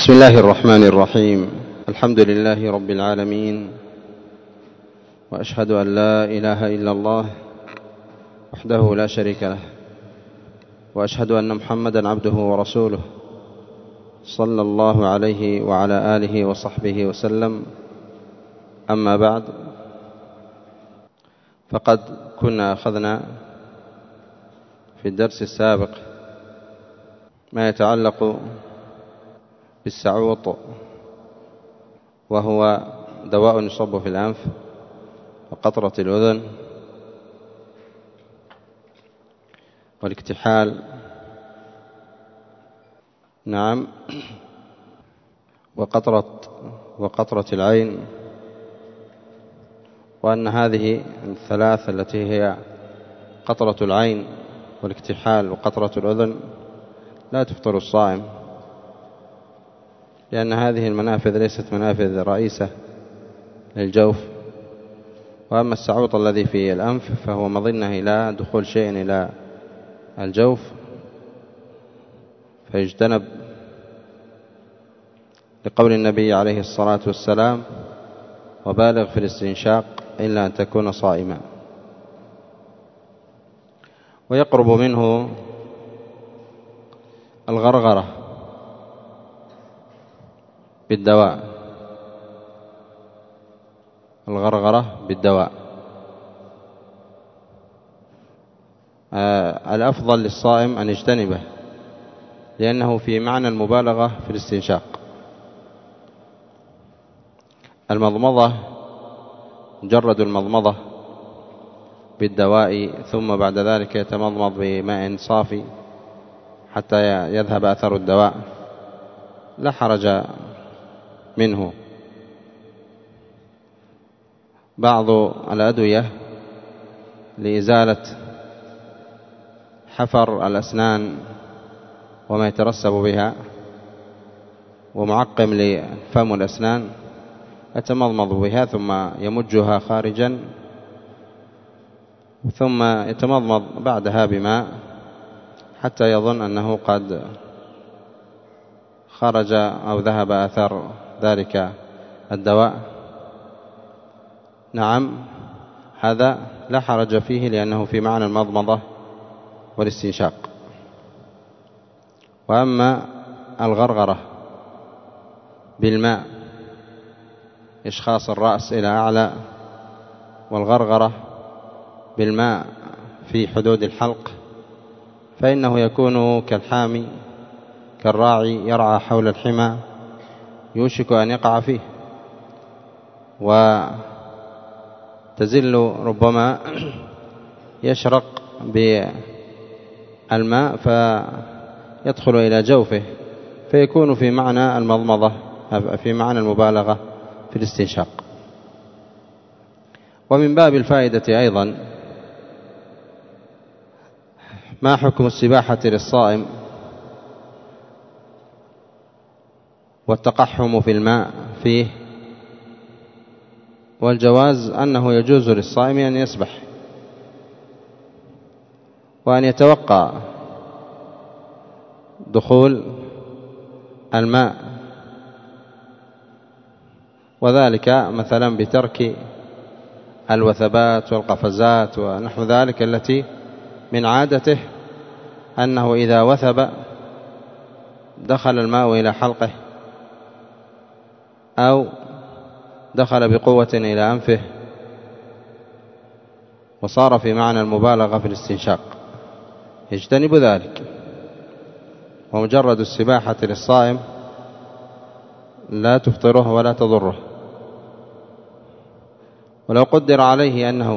بسم الله الرحمن الرحيم. الحمد لله رب العالمين، وأشهد أن لا إله إلا الله وحده لا شريك له، وأشهد أن محمدا عبده ورسوله صلى الله عليه وعلى آله وصحبه وسلم. أما بعد، فقد كنا أخذنا في الدرس السابق ما يتعلق بالسعوط، وهو دواء يصب في الأنف وقطرة الأذن والاكتحال، نعم، وقطرة العين، وأن هذه الثلاث التي هي قطرة العين والاكتحال وقطرة الأذن لا تفطر الصائم، لأن هذه المنافذ ليست منافذ رئيسة للجوف. وأما السعوط الذي في الأنف فهو مظنة إلى دخول شيء إلى الجوف، فيجتنب، لقول النبي عليه الصلاة والسلام: وبالغ في الاستنشاق إلا أن تكون صائما. ويقرب منه الغرغرة بالدواء، الأفضل للصائم أن يجتنبه، لأنه في معنى المبالغة في الاستنشاق. المضمضة، مجرد المضمضة بالدواء ثم بعد ذلك يتمضمض بماء صافي حتى يذهب أثر الدواء، لا حرج منه. بعض الأدوية لإزالة حفر الأسنان وما يترسب بها ومعقم لفم الأسنان يتمضمض بها ثم يمجها خارجا، ثم يتمضمض بعدها بماء حتى يظن أنه قد خرج أو ذهب أثر ذلك الدواء. نعم، هذا لا حرج فيه، لأنه في معنى المضمضة والاستنشاق. وأما الغرغرة بالماء، إشخاص الرأس إلى أعلى، والغرغرة بالماء في حدود الحلق، فإنه يكون كالحامي، كالراعي يرعى حول الحمى يوشك أن يقع فيه، وتزل ربما يشرق بالماء فيدخل إلى جوفه، فيكون في معنى المضمضة، في معنى المبالغة في الاستنشاق. ومن باب الفائدة أيضا ما حكم السباحة للصائم والتقحم في الماء فيه، والجواز أنه يجوز للصائم أن يسبح وأن يتوقع دخول الماء، وذلك مثلا بترك الوثبات والقفزات ونحو ذلك، التي من عادته أنه إذا وثب دخل الماء إلى حلقه أو دخل بقوة إلى أنفه، وصار في معنى المبالغة في الاستنشاق، يجتنب ذلك. ومجرد السباحة للصائم لا تفطره ولا تضره. ولو قدر عليه أنه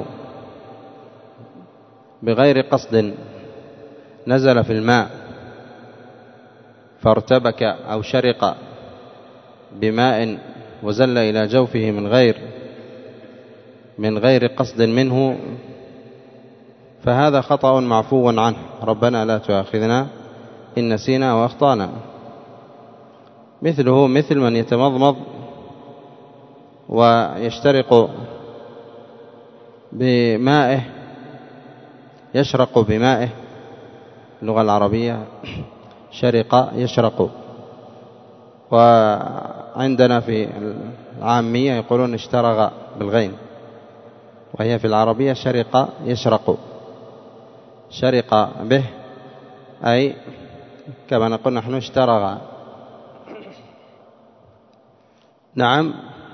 بغير قصد نزل في الماء فارتبك أو شرق بماء وزل إلى جوفه من غير قصد منه، فهذا خطأ معفو عنه. ربنا لا تؤاخذنا إن نسينا وأخطأنا. مثله مثل من يتمضمض ويشترق بمائه، يشرق بمائه، اللغة العربية شرق يشرق، وعندنا في العامية يقولون اشترغ بالغين، وهي في العربية شرق يشرق، شرق به أي كما نقول نحن اشترغ. نعم.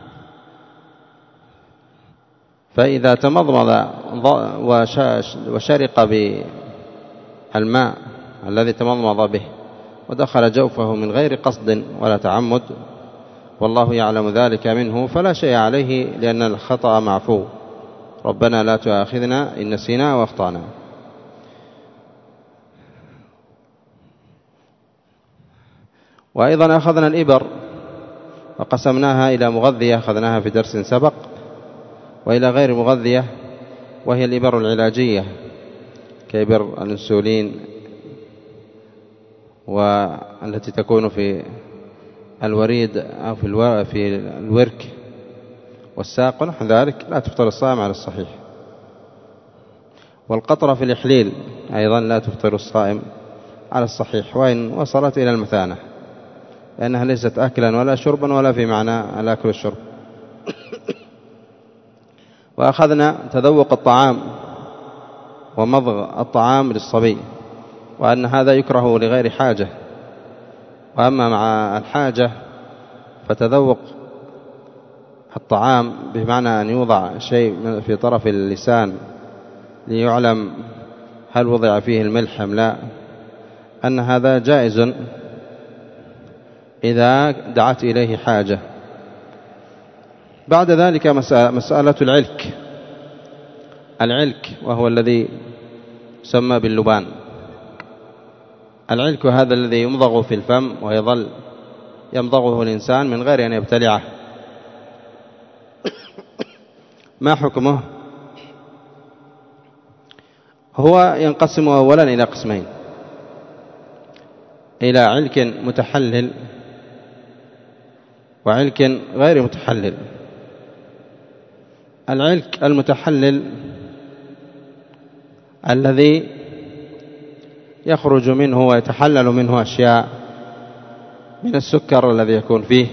فإذا تمضمض وشرق بالماء الذي تمضمض به ودخل جوفه من غير قصد ولا تعمد والله يعلم ذلك منه فلا شيء عليه، لأن الخطأ معفو. ربنا لا تؤاخذنا إن نسينا واخطأنا. وأيضا أخذنا الإبر وقسمناها إلى مغذية أخذناها في درس سبق، وإلى غير مغذية وهي الإبر العلاجية كإبر الأنسولين والتي تكون في الوريد أو في الورك والساق ونحو ذلك، لا تفطر الصائم على الصحيح. والقطرة في الإحليل أيضا لا تفطر الصائم على الصحيح وإن وصلت إلى المثانة، لأنها ليست أكلا ولا شربا ولا في معنى الأكل والشرب. وأخذنا تذوق الطعام ومضغ الطعام للصبي، وأن هذا يكره لغير حاجة، وأما مع الحاجة فتذوق الطعام بمعنى أن يوضع شيء في طرف اللسان ليعلم هل وضع فيه الملح أم لا، أن هذا جائز إذا دعت إليه حاجة. بعد ذلك مسألة العلك وهو الذي يسمى باللبان. العلك هذا الذي يمضغ في الفم ويظل يمضغه الإنسان من غير أن يبتلعه، ما حكمه؟ هو ينقسم أولا إلى قسمين: إلى علك متحلل وعلك غير متحلل. العلك المتحلل الذي يخرج منه ويتحلل منه أشياء من السكر الذي يكون فيه،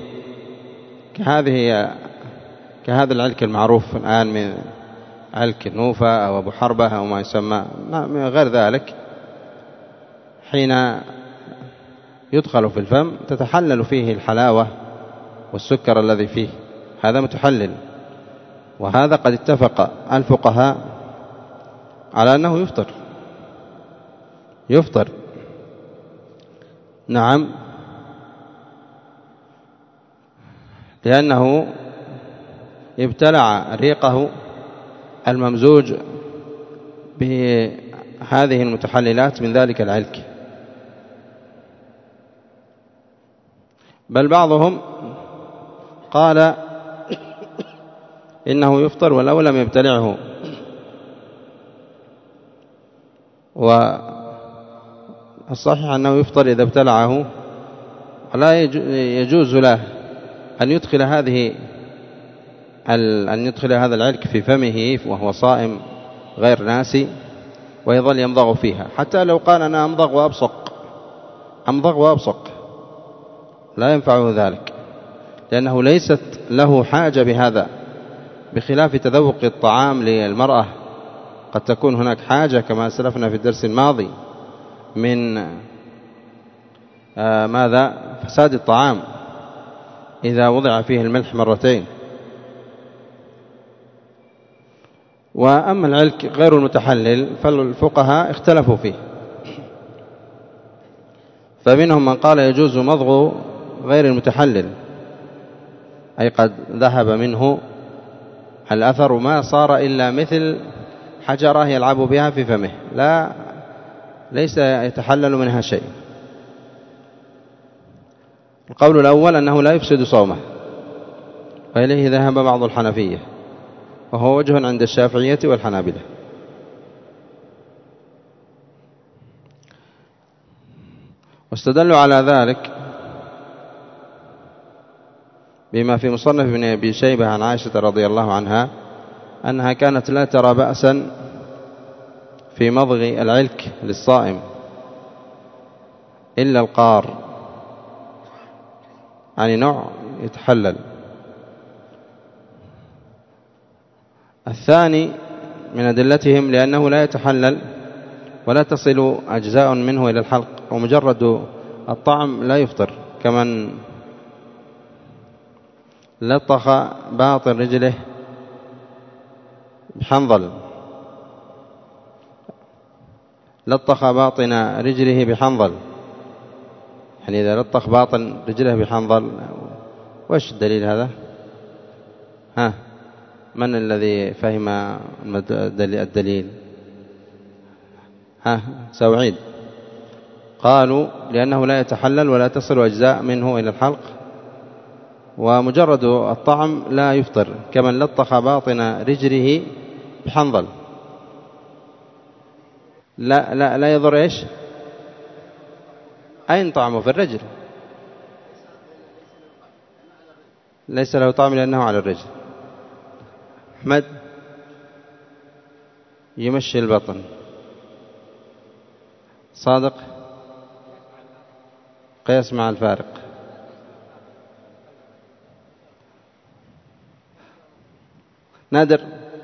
كهذا العلك المعروف الآن من علك النوفة أو أبو حربة أو ما يسمى من غير ذلك، حين يدخل في الفم تتحلل فيه الحلاوة والسكر الذي فيه، هذا متحلل. وهذا قد اتفق الفقهاء على أنه يفطر. نعم، لأنه ابتلع ريقه الممزوج بهذه المتحللات من ذلك العلك. بل بعضهم قال إنه يفطر ولو لم يبتلعه، والصحيح أنه يفطر إذا ابتلعه، ولا يجوز له أن يدخل هذا العلك في فمه وهو صائم غير ناسي ويظل يمضغ فيها، حتى لو قال أنا أمضغ وأبصق لا ينفعه ذلك، لأنه ليست له حاجة بهذا، بخلاف تذوق الطعام للمرأة قد تكون هناك حاجة كما سلفنا في الدرس الماضي من فساد الطعام إذا وضع فيه الملح مرتين. وأما العلك غير المتحلل فالفقهاء اختلفوا فيه، فمنهم من قال يجوز مضغ غير المتحلل، أي قد ذهب منه الأثر ما صار إلا مثل حجرة يلعب بها في فمه، ليس يتحلل منها شيء. القول الأول أنه لا يفسد صومه، وإليه ذهب بعض الحنفية، وهو وجه عند الشافعية والحنابلة. واستدلوا على ذلك بما في مصنف ابن أبي شيبة عن عائشة رضي الله عنها أنها كانت لا ترى بأسا في مضغ العلك للصائم إلا القار، يعني نوع يتحلل. الثاني من أدلتهم لأنه لا يتحلل ولا تصل أجزاء منه إلى الحلق، ومجرد الطعم لا يفطر، كمن لطخ باطن رجله بحنظل، لطخ باطن رجله بحنظل، يعني إذا لطخ باطن رجله بحنظل، وش الدليل هذا؟ من الذي فهم الدليل؟ سأعيد. قالوا لأنه لا يتحلل ولا تصل أجزاء منه إلى الحلق، ومجرد الطعم لا يفطر، كمن لطخ باطن رجله بحنظل. لا يضر إيش؟ أين طعمه؟ في الرجل. ليس له طعم لأنه على الرجل. أحمد يمشي البطن. صادق قياس مع الفارق. نادر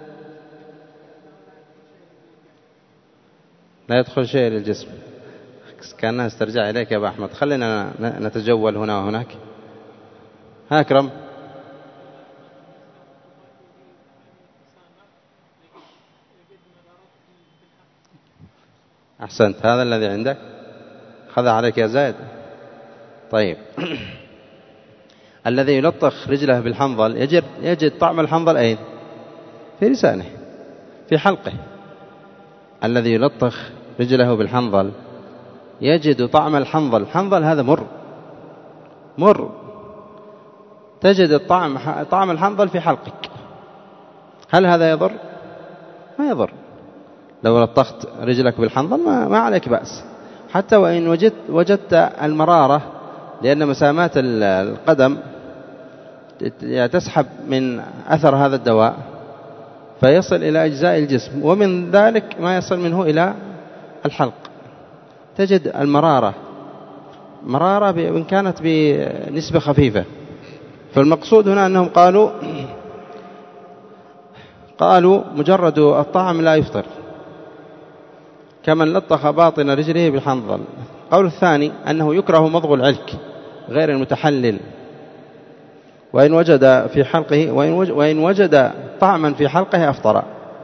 لا يدخل شيء للجسم. كأنها استرجع إليك يا أبا أحمد. خلينا نتجول هنا وهناك. أكرم. أحسنت، هذا الذي عندك. خذ عليك يا زايد. طيب. الذي يلطخ رجله بالحنظل يجد طعم الحنظل أين؟ في لسانه، في حلقه. الذي يلطخ رجله بالحنظل يجد طعم الحنظل. الحنظل هذا مر. تجد طعم الحنظل في حلقك. هل هذا يضر؟ ما يضر. لو لطخت رجلك بالحنظل ما عليك بأس، حتى وإن وجدت المرارة، لأن مسامات القدم تسحب من أثر هذا الدواء فيصل إلى أجزاء الجسم، ومن ذلك ما يصل منه إلى الحلق. تجد المرارة وإن كانت بنسبة خفيفة. فالمقصود هنا أنهم قالوا مجرد الطعم لا يفطر، كمن لطخ باطن رجله بالحنظل. قول الثاني أنه يكره مضغ العلك غير المتحلل، وإن وجد في حلقه وإن وجد طعما في حلقه أفطر،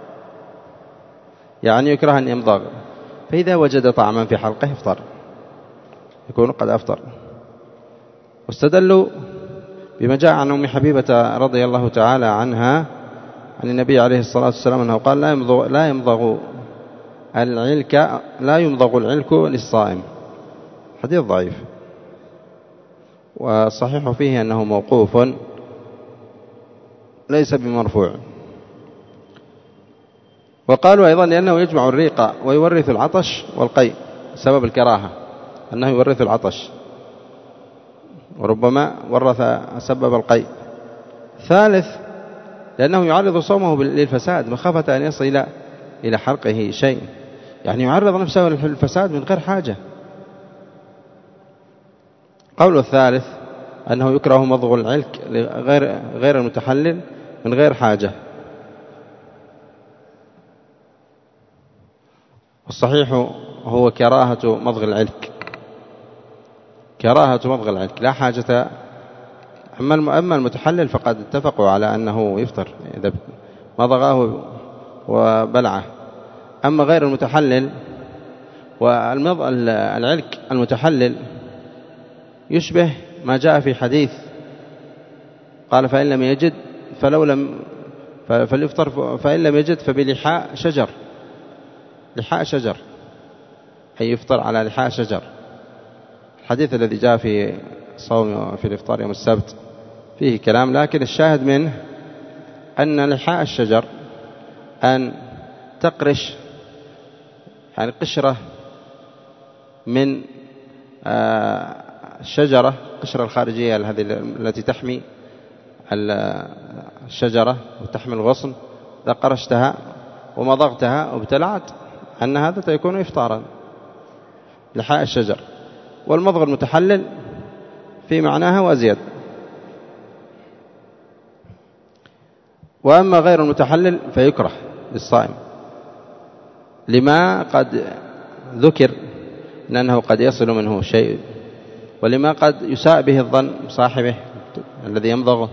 يعني يكره أن يمضغ، فإذا وجد طعما في حلقه افطر، يكون قد أفطر. واستدلوا بما جاء عن أم حبيبة رضي الله تعالى عنها عن النبي عليه الصلاة والسلام أنه قال لا يمضغ العلك للصائم. حديث ضعيف، والصحيح فيه أنه موقوف ليس بمرفوع. وقالوا أيضا لأنه يجمع الريق ويورث العطش والقيء، سبب الكراهة أنه يورث العطش، وربما سبب القيء. ثالث لأنه يعرض صومه للفساد مخافة أن يصل إلى حلقه شيء، يعني يعرض نفسه للفساد من غير حاجة. قول الثالث أنه يكره مضغ العلك غير المتحلل من غير حاجة. والصحيح هو كراهة مضغ العلك، لا حاجة. أما المتحلل فقد اتفقوا على أنه يفطر إذا مضغه وبلعه. أما غير المتحلل العلك المتحلل يشبه ما جاء في حديث قال فإن لم يجد فليفطر، فإن لم يجد فبلحاء شجر. لحاء شجر أي يفطر على لحاء شجر. الحديث الذي جاء في صوم في الإفطار يوم السبت فيه كلام، لكن الشاهد منه أن لحاء الشجر أن تقرش، يعني قشرة من الشجرة، القشرة الخارجية التي تحمي الشجرة وتحمي الغصن، إذا قرشتها ومضغتها وابتلعت أن هذا يكون إفطارا. لحاء الشجر. والمضغ المتحلل في معناها وزيادة. وأما غير المتحلل فيكره للصائم لما قد ذكر من أنه قد يصل منه شيء، ولما قد يساء به الظن صاحبه الذي يمضغه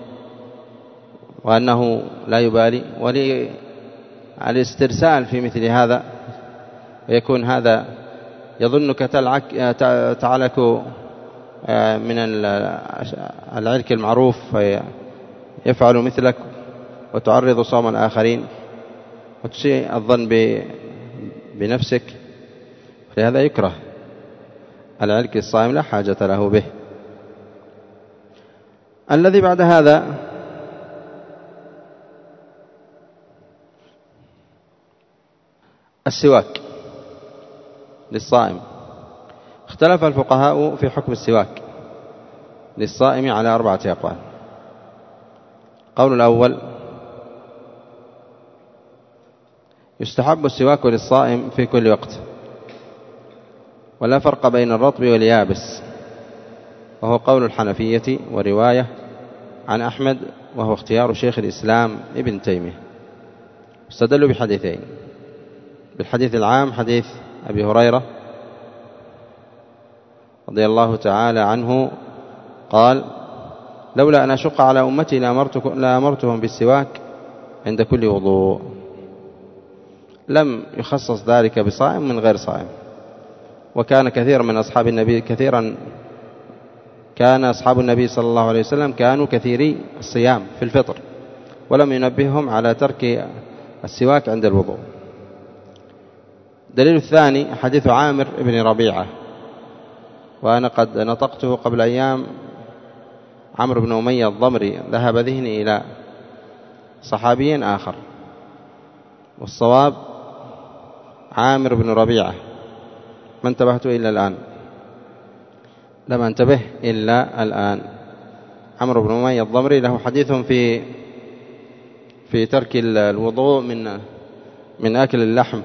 وأنه لا يبالي، وللاسترسال في مثل هذا، ويكون هذا يظنك تعلك من العرك المعروف فيفعل مثلك وتعرض صوم الآخرين وتسيء الظن بنفسك، لهذا يكره العرك الصائم لا حاجة له به. الذي بعد هذا السواك للصائم. اختلف الفقهاء في حكم السواك للصائم على 4 أقوال. القول الأول: يستحب السواك للصائم في كل وقت، ولا فرق بين الرطب واليابس، وهو قول الحنفية ورواية عن أحمد، وهو اختيار شيخ الإسلام ابن تيمية. استدلوا بحديثين: بالحديث العام حديث أبي هريرة رضي الله تعالى عنه قال: لولا أن أشق على أمتي لأمرتهم بالسواك عند كل وضوء. لم يخصص ذلك بصائم من غير صائم. وكان كثير من أصحاب النبي كان أصحاب النبي صلى الله عليه وسلم كانوا كثيري الصيام في الفطر، ولم ينبههم على ترك السواك عند الوضوء. دليل الثاني حديث عامر بن ربيعة، وأنا قد نطقته قبل أيام. عمرو بن أمية الضمري ذهب ذهني إلى صحابي آخر، والصواب عامر بن ربيعة. ما انتبهت إلا الآن، لم انتبه إلا الآن. عمرو بن أمية الضمري له حديث في ترك الوضوء من أكل اللحم.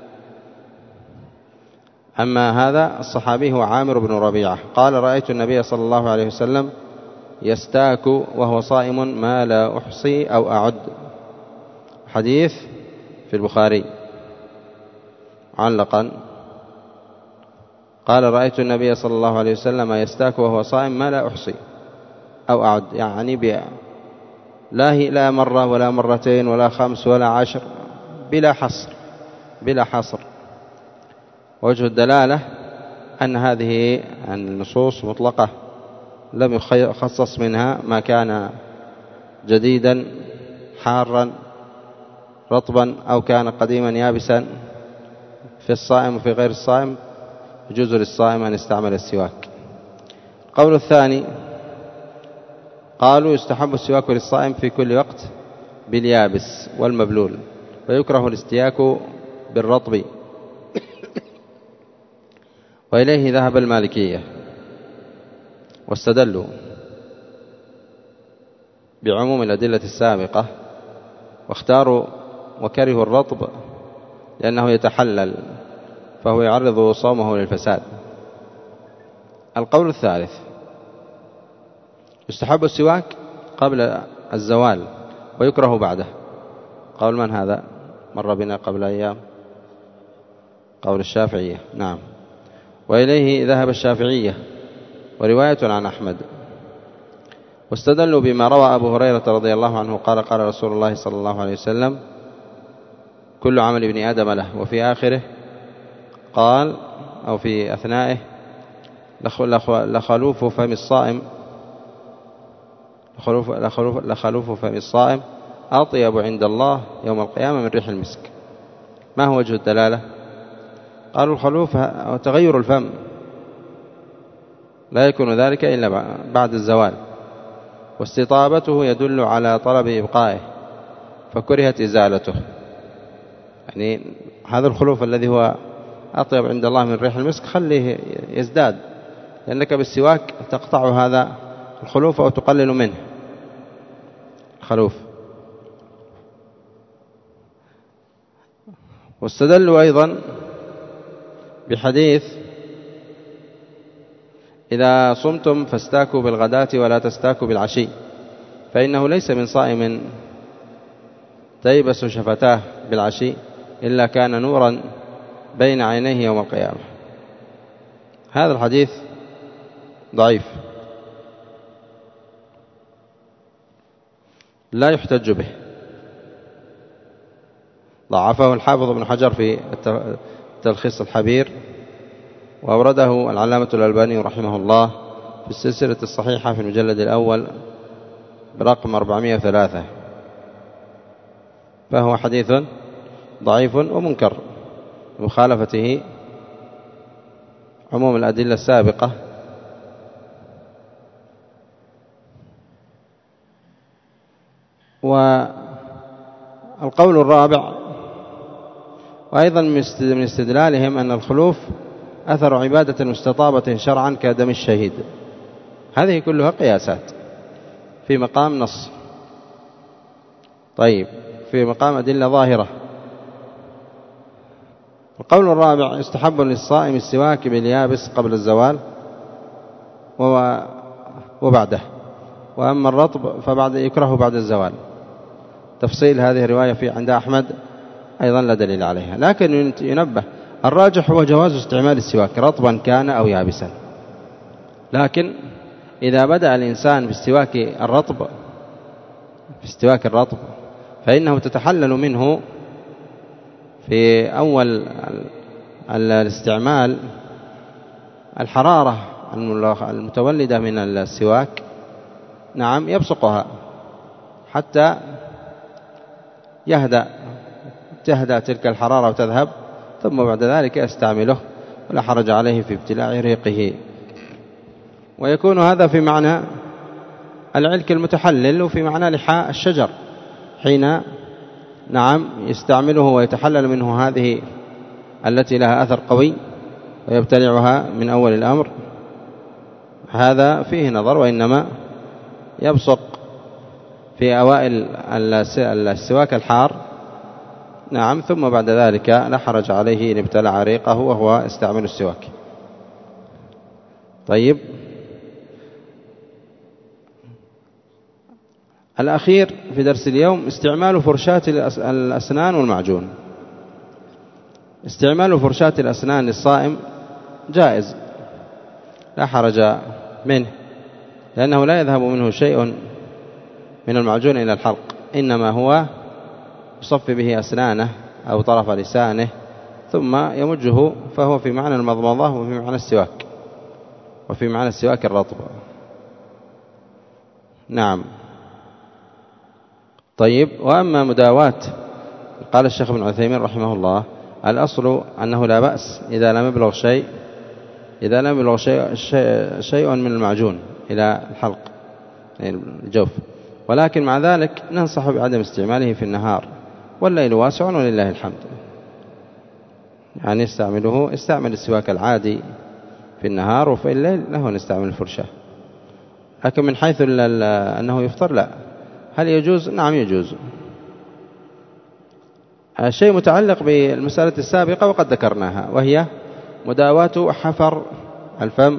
أما هذا الصحابي هو عامر بن ربيعة قال: رأيت النبي صلى الله عليه وسلم يستاك وهو صائم ما لا أحصي أو أعد. حديث في البخاري معلقا. قال: رأيت النبي صلى الله عليه وسلم يستاك وهو صائم ما لا أحصي أو أعد، يعني لا مرة ولا مرتين ولا 5 ولا 10، بلا حصر. وجه الدلالة أن هذه النصوص مطلقة، لم يخصص منها ما كان جديدا حارا رطبا أو كان قديما يابسا في الصائم وفي غير الصائم. يجوز للصائم أن يستعمل السواك. القول الثاني قالوا: يستحب السواك للصائم في كل وقت باليابس والمبلول، ويكره الاستياك بالرطب. وإليه ذهب المالكية، واستدلوا بعموم الأدلة السابقة، واختاروا وكرهوا الرطب لأنه يتحلل فهو يعرض صومه للفساد. القول الثالث: يستحب السواك قبل الزوال ويكره بعده. قول من هذا؟ مر بنا قبل أيام. قول الشافعية، نعم. وإليه ذهب الشافعية ورواية عن أحمد. واستدلوا بما روى أبو هريرة رضي الله عنه قال: قال رسول الله صلى الله عليه وسلم: كل عمل ابن آدم له. وفي آخره قال، أو في أثنائه: لخلوف فم الصائم لخلوف فم الصائم أطيب عند الله يوم القيامة من ريح المسك. ما هو وجه الدلالة؟ قالوا: الخلوف تغير الفم، لا يكون ذلك إلا بعد الزوال، واستطابته يدل على طلب إبقائه فكرهت إزالته. يعني هذا الخلوف الذي هو أطيب عند الله من ريح المسك خليه يزداد، لأنك بالسواك تقطع هذا الخلوف أو تقلل منه الخلوف. واستدلوا أيضا بحديث: إذا صمتم فاستاكوا بالغداة ولا تستاكوا بالعشي، فإنه ليس من صائم تيبس شفتاه بالعشي إلا كان نورا بين عينيه يوم القيامة. هذا الحديث ضعيف لا يحتج به، ضعفه الحافظ ابن حجر في التلخيص الحبير، وأورده العلامة الألباني رحمه الله في السلسلة الصحيحة في المجلد الأول برقم 403، فهو حديث ضعيف ومنكر بمخالفته عموم الأدلة السابقة. والقول الرابع، وأيضا من استدلالهم أن الخلوف أثر عبادة مستطابة شرعا كدم الشهيد. هذه كلها قياسات في مقام نص، طيب في مقام أدلة ظاهرة. القول الرابع: يستحب للصائم السواك باليابس قبل الزوال وبعده، وأما الرطب فبعد يكره بعد الزوال. تفصيل هذه الرواية في عند أحمد أيضا لا دليل عليها، لكن ينبه الراجح هو جواز استعمال السواك رطبا كان أو يابسا. لكن إذا بدأ الإنسان باستواك الرطب فإنه تتحلل منه في أول الاستعمال الحرارة المتولدة من السواك، نعم، يبصقها حتى تهدأ تلك الحرارة وتذهب، ثم بعد ذلك يستعمله ولا حرج عليه في ابتلاع ريقه. ويكون هذا في معنى العلك المتحلل وفي معنى لحاء الشجر، حين نعم يستعمله ويتحلل منه هذه التي لها أثر قوي ويبتلعها من أول الأمر، هذا فيه نظر، وإنما يبصق في أوائل السواك الحار، نعم، ثم بعد ذلك لا حرج عليه إن ابتلع ريقه وهو يستعمل السواك. طيب، الأخير في درس اليوم استعمال فرشاة الأسنان والمعجون. استعمال فرشاة الأسنان للصائم جائز لا حرج منه، لأنه لا يذهب منه شيء من المعجون إلى الحلق، إنما هو يصفي به أسنانه أو طرف لسانه ثم يمجه، فهو في معنى المضمضة وفي معنى السواك، وفي معنى السواك الرطب. نعم. طيب، وأما مداواة، قال الشيخ ابن عثيمين رحمه الله: الأصل أنه لا بأس إذا لم يبلغ شيء من المعجون إلى الحلق الجوف، ولكن مع ذلك ننصح بعدم استعماله في النهار، والليل واسع ولله الحمد. يعني استعمل السواك العادي في النهار، وفي الليل له نستعمل الفرشاة. لكن من حيث أنه يفطر، لا. هل يجوز؟ نعم يجوز. الشيء متعلق بالمسألة السابقة وقد ذكرناها، وهي مداواة حفر الفم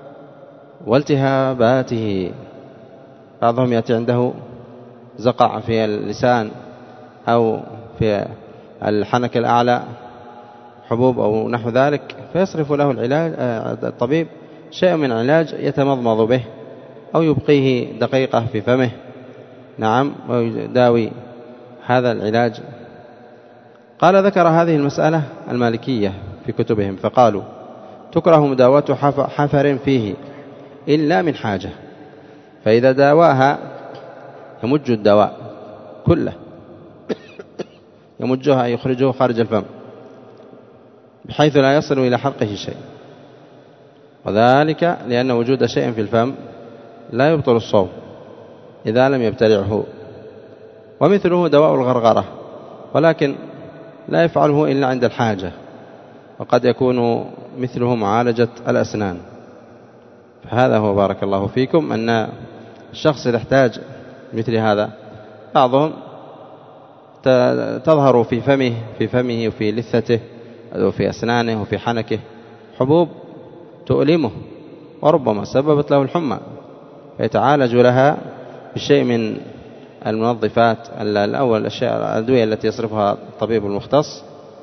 والتهاباته. بعضهم يأتي عنده زقع في اللسان أو في الحنك الأعلى، حبوب أو نحو ذلك، فيصرف له الطبيب شيء من علاج يتمضمض به أو يبقيه دقيقة في فمه، نعم، ويداوي هذا العلاج. ذكر هذه المسألة المالكية في كتبهم، فقالوا: تكره مداواة حفر فيه إلا من حاجة، فإذا داواها يمج الدواء كله، يمجها يخرجه خارج الفم بحيث لا يصل إلى حلقه شيء، وذلك لأن وجود شيء في الفم لا يبطل الصوم إذا لم يبتلعه. ومثله دواء الغرغرة، ولكن لا يفعله إلا عند الحاجة، وقد يكون مثله معالجة الأسنان. فهذا هو، بارك الله فيكم، أن الشخص يحتاج مثل هذا. بعضهم تظهر في فمه وفي لثته وفي أسنانه وفي حنكه حبوب تؤلمه، وربما سببت له الحمى، فيتعالج لها بشيء من المنظفات الأول الأشياء الأدوية التي يصرفها الطبيب المختص،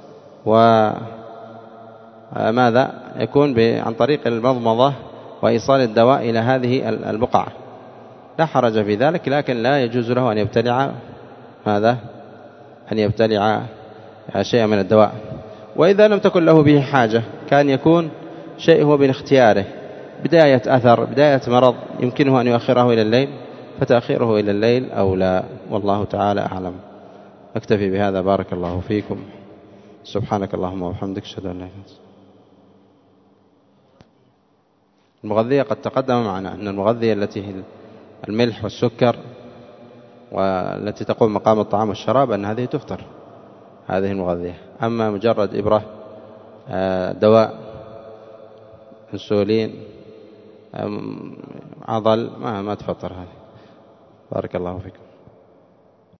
وماذا يكون عن طريق المضمضة وإيصال الدواء إلى هذه البقعة، لا حرج في ذلك، لكن لا يجوز له أن يبتلع ماذا؟ أن يبتلع شيئا من الدواء. وإذا لم تكن له به حاجة كان يكون شيء هو من اختياره، بداية أثر، بداية مرض يمكنه أن يؤخره إلى الليل، فتأخيره إلى الليل أو لا، والله تعالى أعلم. أكتفي بهذا، بارك الله فيكم. سبحانك اللهم وبحمدك، أشهد أن لا إله إلا أنت. المغذية قد تقدم معنا أن المغذية التي هي الملح والسكر والتي تقوم مقام الطعام والشراب أن هذه تفطر، هذه المغذية. أما مجرد إبرة، دواء، انسولين، عضل، ما تفطر هذه. بارك الله فيكم.